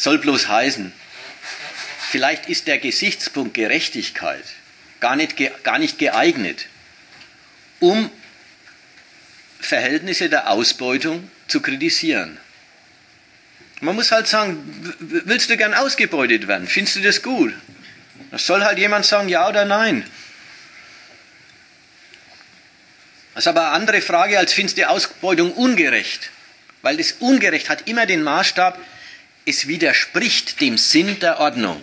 Soll bloß heißen, vielleicht ist der Gesichtspunkt Gerechtigkeit gar nicht geeignet, um Verhältnisse der Ausbeutung zu kritisieren. Man muss halt sagen, willst du gern ausgebeutet werden? Findest du das gut? Da soll halt jemand sagen, ja oder nein. Das ist aber eine andere Frage, als findest du die Ausbeutung ungerecht? Weil das Ungerecht hat immer den Maßstab, es widerspricht dem Sinn der Ordnung.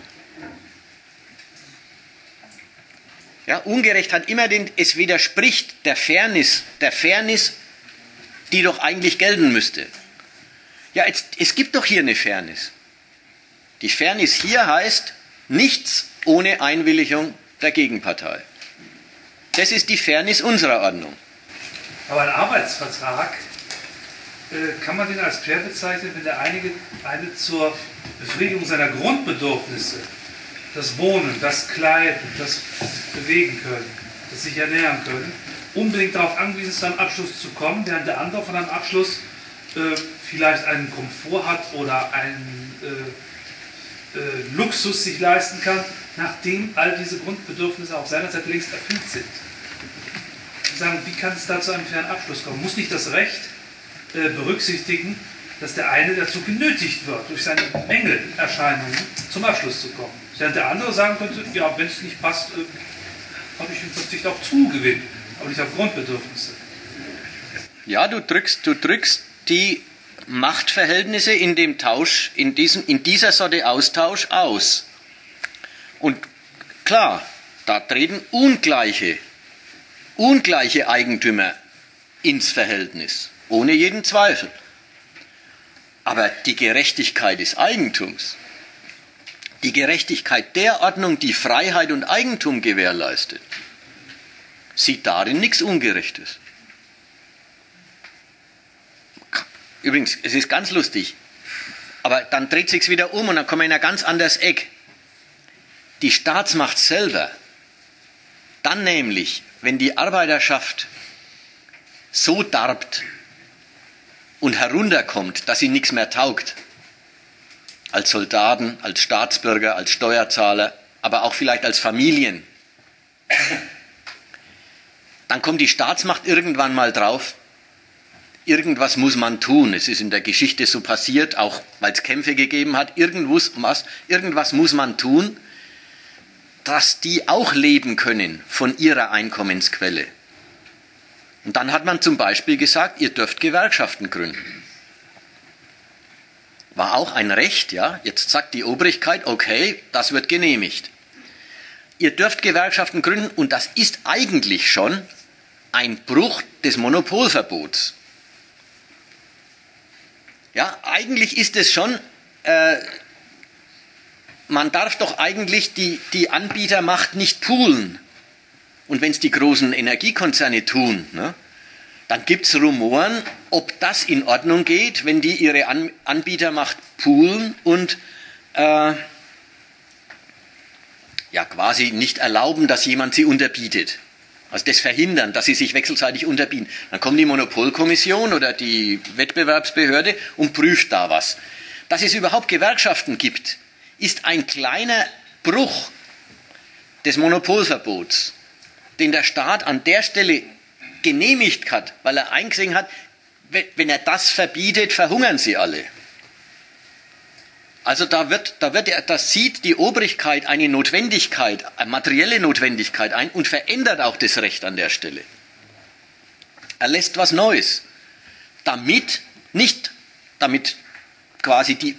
Ja, ungerecht hat immer es widerspricht der Fairness, die doch eigentlich gelten müsste. Ja, es gibt doch hier eine Fairness. Die Fairness hier heißt, nichts ohne Einwilligung der Gegenpartei. Das ist die Fairness unserer Ordnung. Aber ein Arbeitsvertrag, kann man den als fair bezeichnen, wenn der eine zur Befriedigung seiner Grundbedürfnisse, das Wohnen, das Kleiden, das Bewegen können, das sich ernähren können, unbedingt darauf angewiesen ist, zu einem Abschluss zu kommen, während der andere von einem Abschluss vielleicht einen Komfort hat oder einen Luxus sich leisten kann, nachdem all diese Grundbedürfnisse auf seiner Seite längst erfüllt sind. Sie sagen, wie kann es da zu einem fairen Abschluss kommen? Muss nicht das Recht berücksichtigen, dass der eine dazu genötigt wird, durch seine Mängelerscheinungen zum Abschluss zu kommen. Während der andere sagen könnte, ja, wenn es nicht passt, habe ich im Verzicht auf Zugewinn, aber nicht auf Grundbedürfnisse. Ja, du drückst die Machtverhältnisse in dem Tausch, in dieser Sorte Austausch aus. Und klar, da treten ungleiche Eigentümer ins Verhältnis, ohne jeden Zweifel. Aber die Gerechtigkeit des Eigentums, die Gerechtigkeit der Ordnung, die Freiheit und Eigentum gewährleistet, sieht darin nichts Ungerechtes. Übrigens, es ist ganz lustig, aber dann dreht sich's wieder um und dann kommen wir in ein ganz anderes Eck. Die Staatsmacht selber, dann nämlich, wenn die Arbeiterschaft so darbt und herunterkommt, dass sie nichts mehr taugt, als Soldaten, als Staatsbürger, als Steuerzahler, aber auch vielleicht als Familien, dann kommt die Staatsmacht irgendwann mal drauf, irgendwas muss man tun. Es ist in der Geschichte so passiert, auch weil es Kämpfe gegeben hat, irgendwas muss man tun, dass die auch leben können von ihrer Einkommensquelle. Und dann hat man zum Beispiel gesagt, ihr dürft Gewerkschaften gründen. War auch ein Recht, ja. Jetzt sagt die Obrigkeit, okay, das wird genehmigt. Ihr dürft Gewerkschaften gründen und das ist eigentlich schon ein Bruch des Monopolverbots. Ja, eigentlich ist es schon, man darf doch eigentlich die Anbietermacht nicht poolen. Und wenn es die großen Energiekonzerne tun, ne, dann gibt es Rumoren, ob das in Ordnung geht, wenn die ihre Anbietermacht poolen und quasi nicht erlauben, dass jemand sie unterbietet. Also das verhindern, dass sie sich wechselseitig unterbieten. Dann kommt die Monopolkommission oder die Wettbewerbsbehörde und prüft da was. Dass es überhaupt Gewerkschaften gibt, ist ein kleiner Bruch des Monopolverbots, den der Staat an der Stelle genehmigt hat, weil er eingesehen hat, wenn er das verbietet, verhungern sie alle. Also da sieht die Obrigkeit eine Notwendigkeit, eine materielle Notwendigkeit ein und verändert auch das Recht an der Stelle. Er lässt was Neues, damit quasi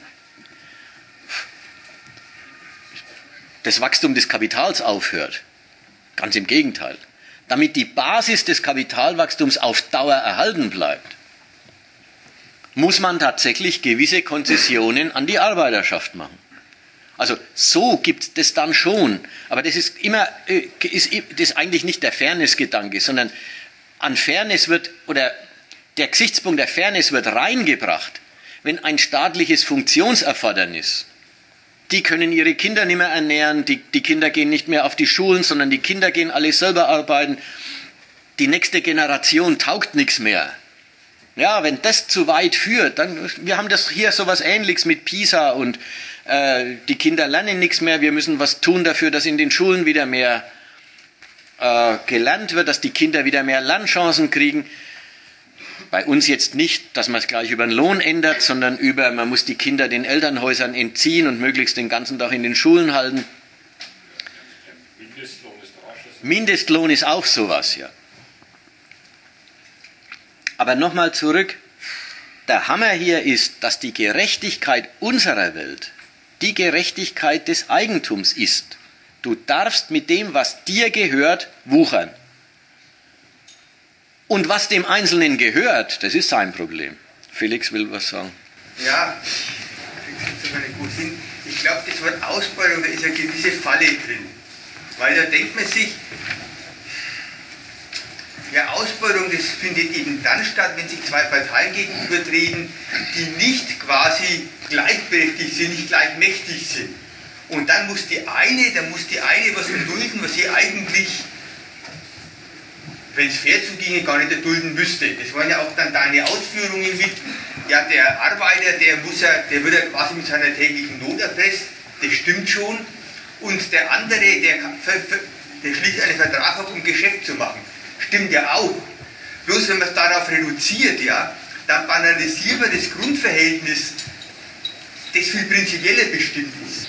das Wachstum des Kapitals aufhört. Ganz im Gegenteil. Damit die Basis des Kapitalwachstums auf Dauer erhalten bleibt, muss man tatsächlich gewisse Konzessionen an die Arbeiterschaft machen. Also so gibt es das dann schon. Aber das ist eigentlich nicht der Fairness-Gedanke, sondern an Fairness der Gesichtspunkt der Fairness wird reingebracht, wenn ein staatliches Funktionserfordernis, die können ihre Kinder nicht mehr ernähren, die Kinder gehen nicht mehr auf die Schulen, sondern die Kinder gehen alle selber arbeiten, die nächste Generation taugt nichts mehr. Ja, wenn das zu weit führt, dann, wir haben das hier sowas Ähnliches mit PISA und die Kinder lernen nichts mehr, wir müssen was tun dafür, dass in den Schulen wieder mehr gelernt wird, dass die Kinder wieder mehr Lernchancen kriegen. Bei uns jetzt nicht, dass man es gleich über den Lohn ändert, sondern man muss die Kinder den Elternhäusern entziehen und möglichst den ganzen Tag in den Schulen halten. Mindestlohn ist auch sowas, ja. Aber nochmal zurück. Der Hammer hier ist, dass die Gerechtigkeit unserer Welt die Gerechtigkeit des Eigentums ist. Du darfst mit dem, was dir gehört, wuchern. Und was dem Einzelnen gehört, das ist sein Problem. Felix will was sagen. Ja, ich glaube, das Wort Ausbeutung, da ist eine gewisse Falle drin. Weil da denkt man sich, ja, Ausbeutung, das findet eben dann statt, wenn sich zwei Parteien gegenübertreten, die nicht quasi gleichberechtigt sind, nicht gleichmächtig sind. Und dann muss die eine was erdulden, was sie eigentlich, wenn es fair zuginge, gar nicht erdulden müsste. Das waren ja auch dann deine Ausführungen mit, ja, der Arbeiter, der wird ja quasi mit seiner täglichen Not erpresst, das stimmt schon. Und der andere, der schließt einen Vertrag ab, um Geschäft zu machen. Stimmt ja auch. Bloß wenn man es darauf reduziert, ja, dann banalisiert man das Grundverhältnis, das viel prinzipieller bestimmt ist.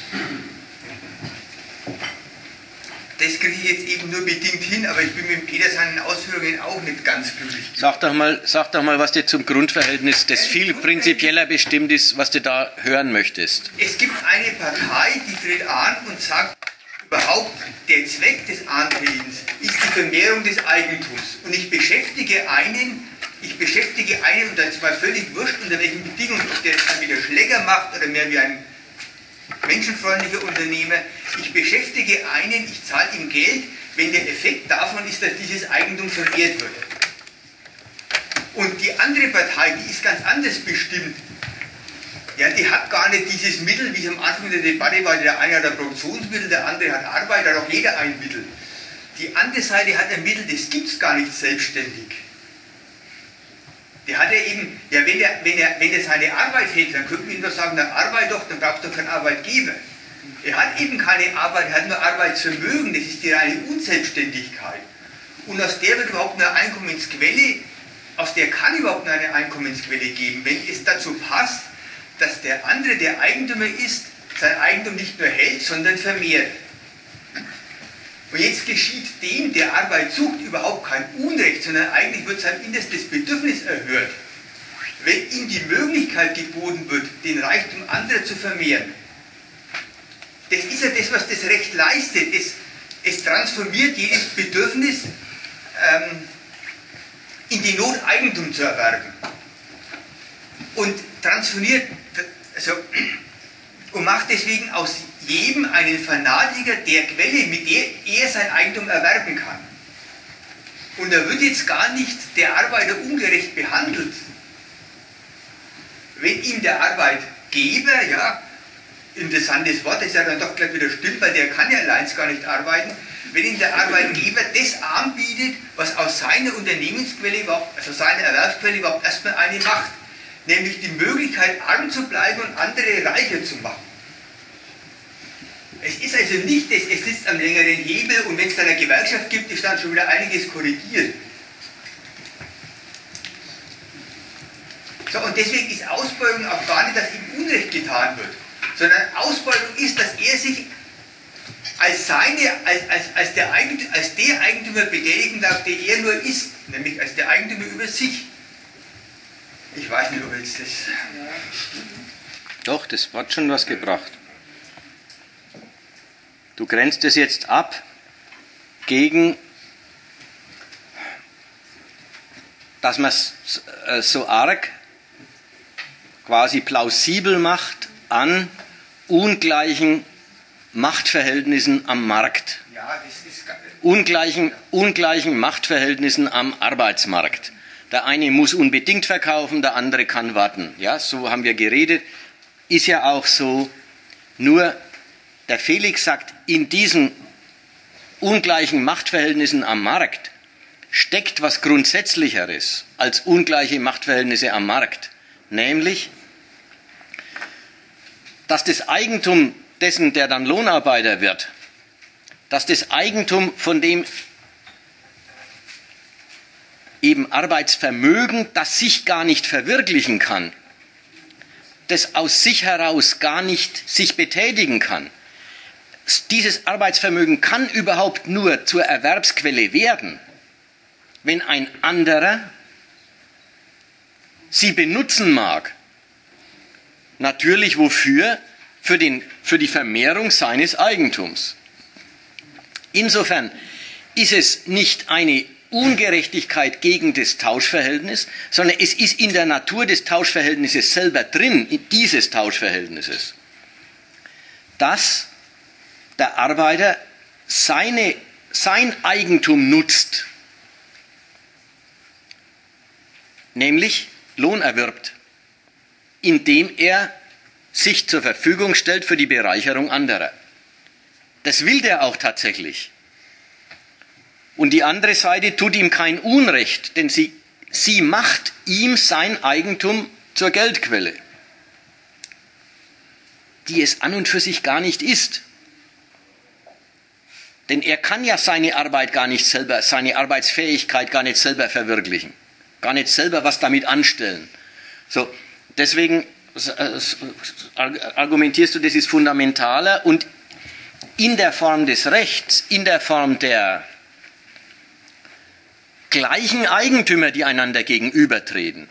Das kriege ich jetzt eben nur bedingt hin, aber ich bin mit Peter seinen Ausführungen auch nicht ganz glücklich. Sag doch mal, was dir zum Grundverhältnis, das viel prinzipieller bestimmt ist, was du da hören möchtest. Es gibt eine Partei, die tritt an und sagt, überhaupt der Zweck des Antretens ist die Vermehrung des Eigentums. Und ich beschäftige einen, und das ist mal völlig wurscht, unter welchen Bedingungen, ob der es dann wieder Schläger macht oder mehr wie ein menschenfreundlicher Unternehmer, ich beschäftige einen, ich zahle ihm Geld, wenn der Effekt davon ist, dass dieses Eigentum vermehrt wird. Und die andere Partei, die ist ganz anders bestimmt. Ja, die hat gar nicht dieses Mittel, wie es am Anfang der Debatte war, der eine hat ein Produktionsmittel, der andere hat Arbeit, da hat auch jeder ein Mittel. Die andere Seite hat ein Mittel, das gibt es gar nicht selbstständig. Der hat ja eben, ja, wenn er seine Arbeit hätte, dann könnten wir ihm doch sagen, dann arbeit doch, dann brauchst du doch keinen Arbeitgeber. Er hat eben keine Arbeit, er hat nur Arbeitsvermögen, das ist die reine Unselbstständigkeit. Und aus der wird überhaupt eine Einkommensquelle, aus der kann überhaupt eine Einkommensquelle geben, wenn es dazu passt, dass der andere, der Eigentümer ist, sein Eigentum nicht nur hält, sondern vermehrt. Und jetzt geschieht dem, der Arbeit sucht, überhaupt kein Unrecht, sondern eigentlich wird sein innerstes Bedürfnis erhört, wenn ihm die Möglichkeit geboten wird, den Reichtum anderer zu vermehren. Das ist ja das, was das Recht leistet. Es transformiert jedes Bedürfnis in die Not, Eigentum zu erwerben. Und transformiert, und macht deswegen aus jedem einen Fanatiker der Quelle, mit der er sein Eigentum erwerben kann. Und da wird jetzt gar nicht der Arbeiter ungerecht behandelt. Wenn ihm der Arbeitgeber, ja, interessantes Wort, das ja dann doch gleich wieder stimmt, weil der kann ja allein gar nicht arbeiten, wenn ihm der Arbeitgeber das anbietet, was aus seiner Unternehmensquelle, also seiner Erwerbsquelle überhaupt erstmal eine macht, nämlich die Möglichkeit, arm zu bleiben und andere reicher zu machen. Es ist also nicht, es sitzt am längeren Hebel und wenn es dann eine Gewerkschaft gibt, ist dann schon wieder einiges korrigiert. So, und deswegen ist Ausbeutung auch gar nicht, dass ihm Unrecht getan wird, sondern Ausbeutung ist, dass er sich als der Eigentümer betätigen darf, der er nur ist, nämlich als der Eigentümer über sich. Ich weiß nicht, ob jetzt das... Doch, das hat schon was gebracht. Du grenzt es jetzt ab gegen, dass man es so arg quasi plausibel macht an ungleichen Machtverhältnissen am Markt. Ja, das ist ungleichen Machtverhältnissen am Arbeitsmarkt. Der eine muss unbedingt verkaufen, der andere kann warten. Ja, so haben wir geredet. Ist ja auch so. Nur der Felix sagt, in diesen ungleichen Machtverhältnissen am Markt steckt was Grundsätzlicheres als ungleiche Machtverhältnisse am Markt. Nämlich, dass das Eigentum dessen, der dann Lohnarbeiter wird, dass das Eigentum, von dem eben Arbeitsvermögen, das sich gar nicht verwirklichen kann, das aus sich heraus gar nicht sich betätigen kann. Dieses Arbeitsvermögen kann überhaupt nur zur Erwerbsquelle werden, wenn ein anderer sie benutzen mag. Natürlich wofür? Für die Vermehrung seines Eigentums. Insofern ist es nicht eine Ungerechtigkeit gegen das Tauschverhältnis, sondern es ist in der Natur des Tauschverhältnisses selber drin, in dieses Tauschverhältnisses, dass der Arbeiter sein Eigentum nutzt, nämlich Lohn erwirbt, indem er sich zur Verfügung stellt für die Bereicherung anderer. Das will der auch tatsächlich. Und die andere Seite tut ihm kein Unrecht, denn sie macht ihm sein Eigentum zur Geldquelle, die es an und für sich gar nicht ist. Denn er kann ja seine Arbeit gar nicht selber, seine Arbeitsfähigkeit gar nicht selber verwirklichen, gar nicht selber was damit anstellen. So, deswegen argumentierst du, das ist fundamentaler und in der Form des Rechts, in der Form der gleichen Eigentümer, die einander gegenübertreten,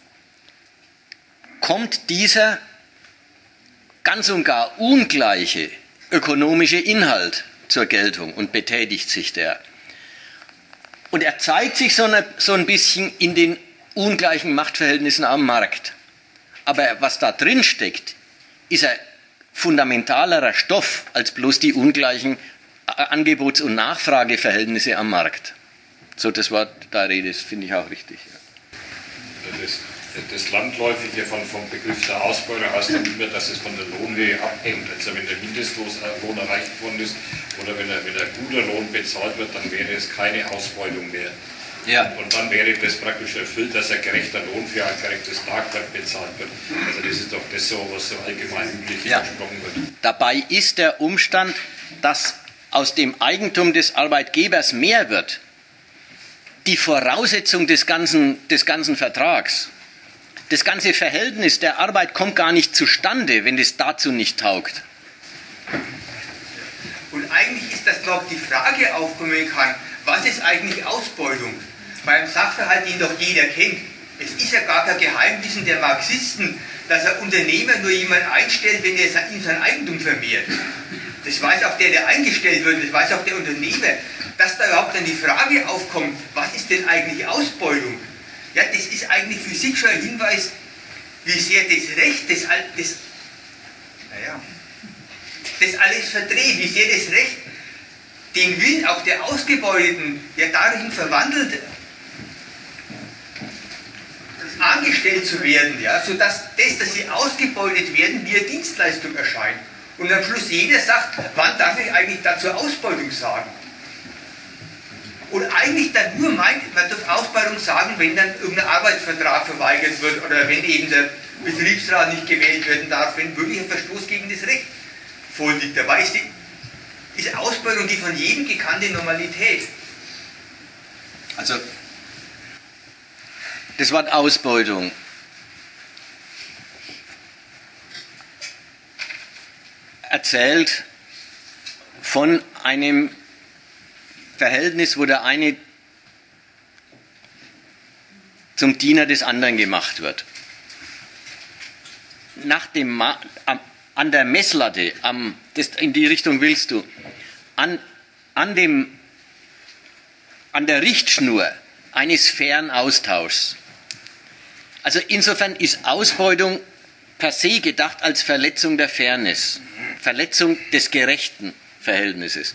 kommt dieser ganz und gar ungleiche ökonomische Inhalt zur Geltung und betätigt sich der. Und er zeigt sich so ein bisschen in den ungleichen Machtverhältnissen am Markt. Aber was da drin steckt, ist ein fundamentalerer Stoff als bloß die ungleichen Angebots- und Nachfrageverhältnisse am Markt. So, das war da Rede, das finde ich auch richtig. Ja. Das Landläufige vom Begriff der Ausbeutung heißt dann immer, dass es von der Lohnhöhe abhängt. Also wenn der Mindestlohn erreicht worden ist oder wenn ein guter Lohn bezahlt wird, dann wäre es keine Ausbeutung mehr. Ja. Und dann wäre das praktisch erfüllt, dass ein gerechter Lohn für ein gerechtes Tagwerk bezahlt wird. Also das ist doch das so, was so allgemein üblich gesprochen wird. Dabei ist der Umstand, dass aus dem Eigentum des Arbeitgebers mehr wird, die Voraussetzung des ganzen Vertrags. Das ganze Verhältnis der Arbeit kommt gar nicht zustande, wenn es dazu nicht taugt. Und eigentlich ist das, glaube ich, die Frage aufkommen kann, was ist eigentlich Ausbeutung? Beim Sachverhalt, den doch jeder kennt. Es ist ja gar kein Geheimwissen der Marxisten, dass ein Unternehmer nur jemanden einstellt, wenn er ihm sein Eigentum vermehrt. Das weiß auch der eingestellt wird, das weiß auch der Unternehmer. Dass da überhaupt dann die Frage aufkommt, was ist denn eigentlich Ausbeutung? Ja, das ist eigentlich für sich schon ein Hinweis, wie sehr das Recht, das alles verdreht, wie sehr das Recht den Willen auch der Ausgebeuteten, ja darin verwandelt, angestellt zu werden, ja, sodass dass sie ausgebeutet werden, wie eine Dienstleistung erscheint. Und am Schluss jeder sagt, wann darf ich eigentlich dazu Ausbeutung sagen? Und eigentlich dann nur meint, man darf Ausbeutung sagen, wenn dann irgendein Arbeitsvertrag verweigert wird oder wenn eben der Betriebsrat nicht gewählt werden darf, wenn wirklich ein Verstoß gegen das Recht vorliegt. Dabei ist Ausbeutung die von jedem gekannte Normalität. Also, das Wort Ausbeutung erzählt von einem Verhältnis, wo der eine zum Diener des anderen gemacht wird. An der Messlatte, in die Richtung willst du, an der Richtschnur eines fairen Austauschs. Also insofern ist Ausbeutung per se gedacht als Verletzung der Fairness, Verletzung des gerechten Verhältnisses.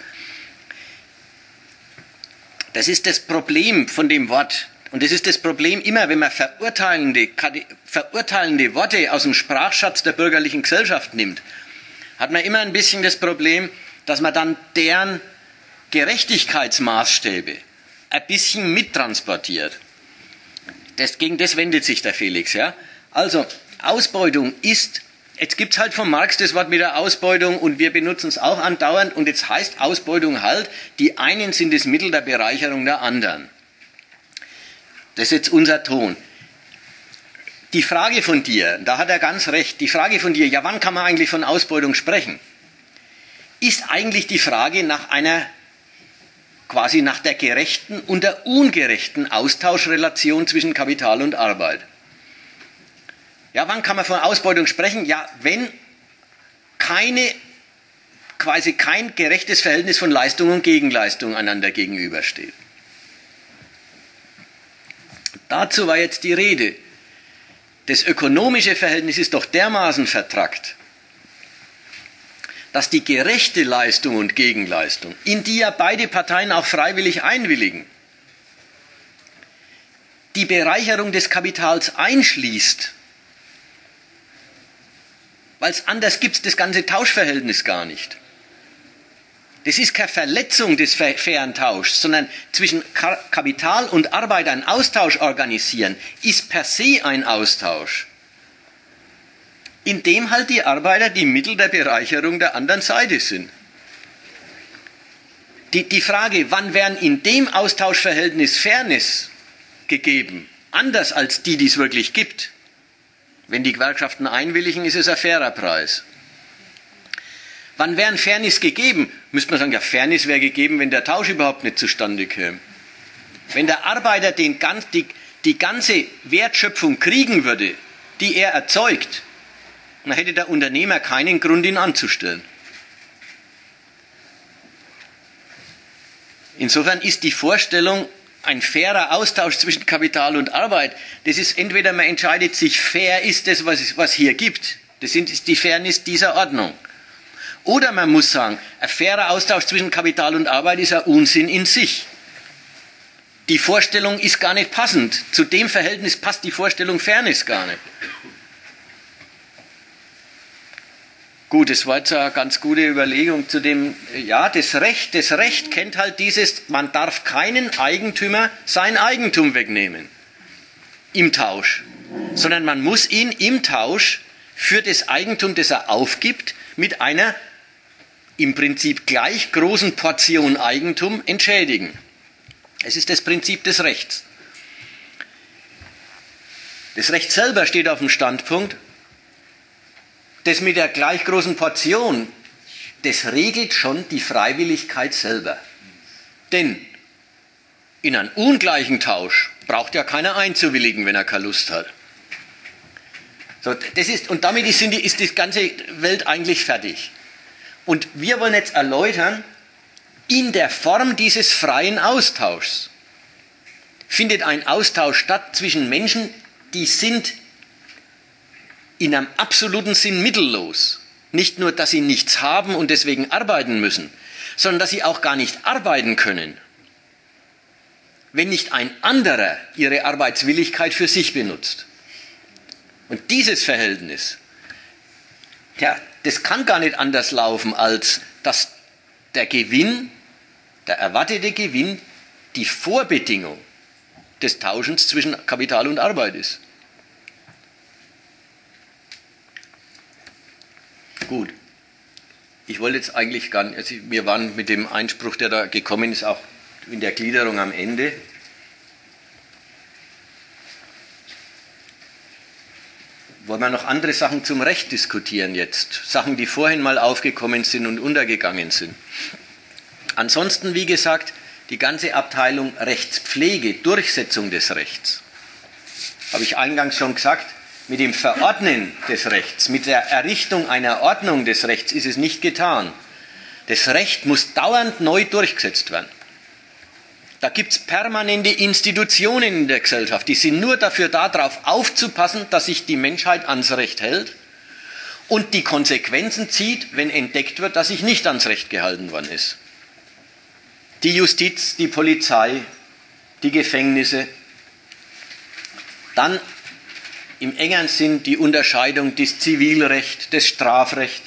Das ist das Problem von dem Wort. Und das ist das Problem immer, wenn man verurteilende Worte aus dem Sprachschatz der bürgerlichen Gesellschaft nimmt, hat man immer ein bisschen das Problem, dass man dann deren Gerechtigkeitsmaßstäbe ein bisschen mittransportiert. Gegen das wendet sich der Felix. Ja? Also, Ausbeutung ist Jetzt gibt es halt von Marx das Wort mit der Ausbeutung und wir benutzen es auch andauernd und jetzt heißt Ausbeutung halt, die einen sind das Mittel der Bereicherung der anderen. Das ist jetzt unser Ton. Die Frage von dir, da hat er ganz recht, die Frage von dir, ja wann kann man eigentlich von Ausbeutung sprechen, ist eigentlich die Frage nach einer, quasi nach der gerechten und der ungerechten Austauschrelation zwischen Kapital und Arbeit. Ja, wann kann man von Ausbeutung sprechen? Ja, wenn quasi kein gerechtes Verhältnis von Leistung und Gegenleistung einander gegenübersteht. Dazu war jetzt die Rede. Das ökonomische Verhältnis ist doch dermaßen vertrackt, dass die gerechte Leistung und Gegenleistung, in die ja beide Parteien auch freiwillig einwilligen, die Bereicherung des Kapitals einschließt. Weil es anders gibt es das ganze Tauschverhältnis gar nicht. Das ist keine Verletzung des fairen Tauschs, sondern zwischen Kapital und Arbeit einen Austausch organisieren, ist per se ein Austausch, in dem halt die Arbeiter die Mittel der Bereicherung der anderen Seite sind. Die Frage, wann werden in dem Austauschverhältnis Fairness gegeben, anders als die es wirklich gibt. Wenn die Gewerkschaften einwilligen, ist es ein fairer Preis. Wann wäre Fairness gegeben? Müsste man sagen, ja, Fairness wäre gegeben, wenn der Tausch überhaupt nicht zustande käme. Wenn der Arbeiter die ganze Wertschöpfung kriegen würde, die er erzeugt, dann hätte der Unternehmer keinen Grund, ihn anzustellen. Insofern ist die Vorstellung, ein fairer Austausch zwischen Kapital und Arbeit, das ist entweder man entscheidet sich, fair ist das, was hier gibt. Das ist die Fairness dieser Ordnung. Oder man muss sagen, ein fairer Austausch zwischen Kapital und Arbeit ist ein Unsinn in sich. Die Vorstellung ist gar nicht passend. Zu dem Verhältnis passt die Vorstellung Fairness gar nicht. Gut, das war jetzt eine ganz gute Überlegung zu dem, ja, das Recht kennt halt dieses, man darf keinen Eigentümer sein Eigentum wegnehmen im Tausch, sondern man muss ihn im Tausch für das Eigentum, das er aufgibt, mit einer im Prinzip gleich großen Portion Eigentum entschädigen. Es ist das Prinzip des Rechts. Das Recht selber steht auf dem Standpunkt, das mit der gleich großen Portion, das regelt schon die Freiwilligkeit selber. Denn in einem ungleichen Tausch braucht ja keiner einzuwilligen, wenn er keine Lust hat. So, und damit ist die ganze Welt eigentlich fertig. Und wir wollen jetzt erläutern, in der Form dieses freien Austauschs findet ein Austausch statt zwischen Menschen, die sind in einem absoluten Sinn mittellos. Nicht nur, dass sie nichts haben und deswegen arbeiten müssen, sondern dass sie auch gar nicht arbeiten können, wenn nicht ein anderer ihre Arbeitswilligkeit für sich benutzt. Und dieses Verhältnis, ja, das kann gar nicht anders laufen, als dass der Gewinn, der erwartete Gewinn, die Vorbedingung des Tauschens zwischen Kapital und Arbeit ist. Gut, ich wollte jetzt eigentlich gar nicht, also wir waren mit dem Einspruch, der da gekommen ist, auch in der Gliederung am Ende. Wollen wir noch andere Sachen zum Recht diskutieren jetzt? Sachen, die vorhin mal aufgekommen sind und untergegangen sind. Ansonsten, wie gesagt, die ganze Abteilung Rechtspflege, Durchsetzung des Rechts. Habe ich eingangs schon gesagt, mit dem Verordnen des Rechts, mit der Errichtung einer Ordnung des Rechts ist es nicht getan. Das Recht muss dauernd neu durchgesetzt werden. Da gibt es permanente Institutionen in der Gesellschaft, die sind nur dafür da, darauf aufzupassen, dass sich die Menschheit ans Recht hält und die Konsequenzen zieht, wenn entdeckt wird, dass sich nicht ans Recht gehalten worden ist. Die Justiz, die Polizei, die Gefängnisse. Dann im engeren Sinn die Unterscheidung des Zivilrecht, des Strafrecht,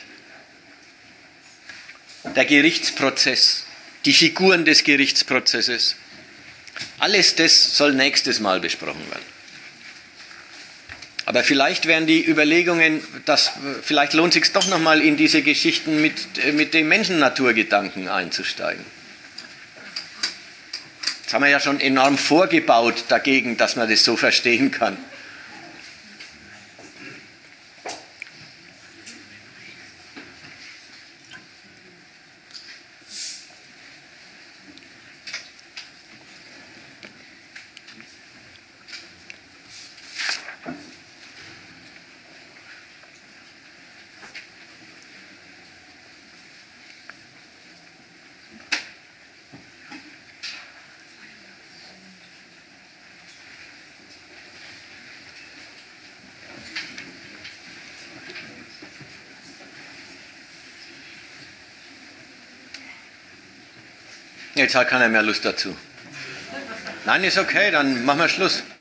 der Gerichtsprozess, die Figuren des Gerichtsprozesses. Alles das soll nächstes Mal besprochen werden. Aber vielleicht wären die Überlegungen, vielleicht lohnt es sich doch nochmal in diese Geschichten mit dem Menschen-Natur-Gedanken einzusteigen. Das haben wir ja schon enorm vorgebaut dagegen, dass man das so verstehen kann. Jetzt hat keiner mehr Lust dazu. Nein, ist okay, dann machen wir Schluss.